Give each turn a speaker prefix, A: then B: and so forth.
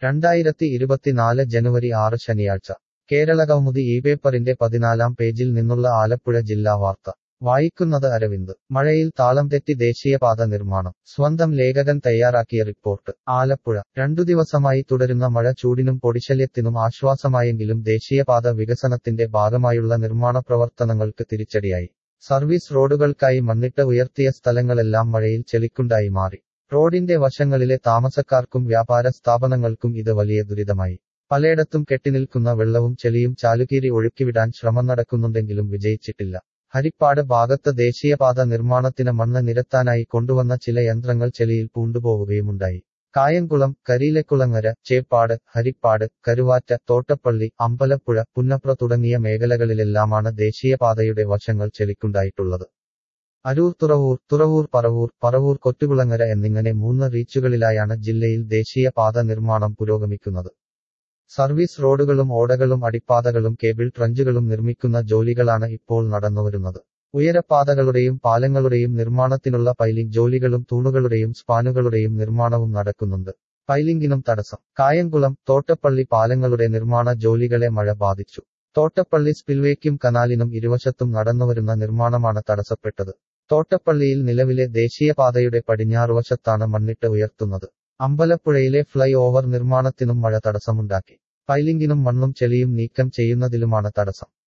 A: 2024 ജനുവരി 6 ശനിയാഴ്ച കേരളകൗമുദി ഈ പേപ്പറിന്റെ 14-ാം പേജിൽ നിന്നുള്ള ആലപ്പുഴ ജില്ലാ വാർത്ത വായിക്കുന്നത് അരവിന്ദ്. മഴയിൽ താളം തെറ്റി ദേശീയപാത നിർമ്മാണം. സ്വന്തം ലേഖകൻ തയ്യാറാക്കിയ റിപ്പോർട്ട്. ആലപ്പുഴ. 2 ദിവസമായി തുടരുന്ന മഴ ചൂടിനും പൊടിശല്യത്തിനും ആശ്വാസമായെങ്കിലും ദേശീയപാത വികസനത്തിന്റെ ഭാഗമായുള്ള നിർമ്മാണ പ്രവർത്തനങ്ങൾക്ക് തിരിച്ചടിയായി. സർവീസ് റോഡുകൾക്കായി മണ്ണിട്ട് ഉയർത്തിയ സ്ഥലങ്ങളെല്ലാം മഴയിൽ ചെളിക്കുണ്ടായി മാറി. റോഡിന്റെ വശങ്ങളിലെ താമസക്കാർക്കും വ്യാപാര സ്ഥാപനങ്ങൾക്കും ഇത് വലിയ ദുരിതമായി. പലയിടത്തും കെട്ടിനിൽക്കുന്ന വെള്ളവും ചെളിയും ചാലുകീറി ഒഴുക്കിവിടാൻ ശ്രമം നടക്കുന്നുണ്ടെങ്കിലും വിജയിച്ചിട്ടില്ല. ഹരിപ്പാട് ഭാഗത്ത് ദേശീയപാത നിർമ്മാണത്തിന് മണ്ണ് നിരത്താനായി കൊണ്ടുവന്ന ചില യന്ത്രങ്ങൾ ചെളിയിൽ പൂണ്ടുപോവുകയുമുണ്ടായി. കായംകുളം, കരിയിലക്കുളങ്ങര, ചേപ്പാട്, ഹരിപ്പാട്, കരുവാറ്റ, തോട്ടപ്പള്ളി, അമ്പലപ്പുഴ, പുന്നപ്ര തുടങ്ങിയ മേഖലകളിലെല്ലാമാണ് ദേശീയപാതയുടെ വശങ്ങൾ ചെളിക്കുണ്ടായിട്ടുള്ളത്. അരൂർ, തുറവൂർ, പറവൂർ, കൊറ്റുകുളങ്ങര എന്നിങ്ങനെ 3 റീച്ചുകളിലായാണ് ജില്ലയിൽ ദേശീയപാത നിർമ്മാണം പുരോഗമിക്കുന്നത്. സർവീസ് റോഡുകളും ഓടകളും അടിപ്പാതകളും കേബിൾ ട്രഞ്ചുകളും നിർമ്മിക്കുന്ന ജോലികളാണ് ഇപ്പോൾ നടന്നുവരുന്നത്. ഉയരപ്പാതകളുടെയും പാലങ്ങളുടെയും നിർമ്മാണത്തിനുള്ള പൈലിംഗ് ജോലികളും തൂണുകളുടെയും സ്പാനുകളുടെയും നിർമ്മാണവും നടക്കുന്നുണ്ട്. പൈലിംഗിനും തടസ്സം. കായംകുളം, തോട്ടപ്പള്ളി പാലങ്ങളുടെ നിർമ്മാണ ജോലികളെ മഴ ബാധിച്ചു. തോട്ടപ്പള്ളി സ്പിൽവേക്കും കനാലിനും ഇരുവശത്തും നടന്നുവരുന്ന നിർമ്മാണമാണ് തടസ്സപ്പെട്ടത്. തോട്ടപ്പള്ളിയിൽ നിലവിലെ ദേശീയപാതയുടെ പടിഞ്ഞാറുവശത്താണ് മണ്ണിട്ട് ഉയർത്തുന്നത്. അമ്പലപ്പുഴയിലെ ഫ്ലൈ ഓവർ നിർമ്മാണത്തിനും മഴ തടസ്സമുണ്ടാക്കി. പൈലിംഗിനും മണ്ണും ചെളിയും നീക്കം ചെയ്യുന്നതിലുമാണ് തടസ്സം.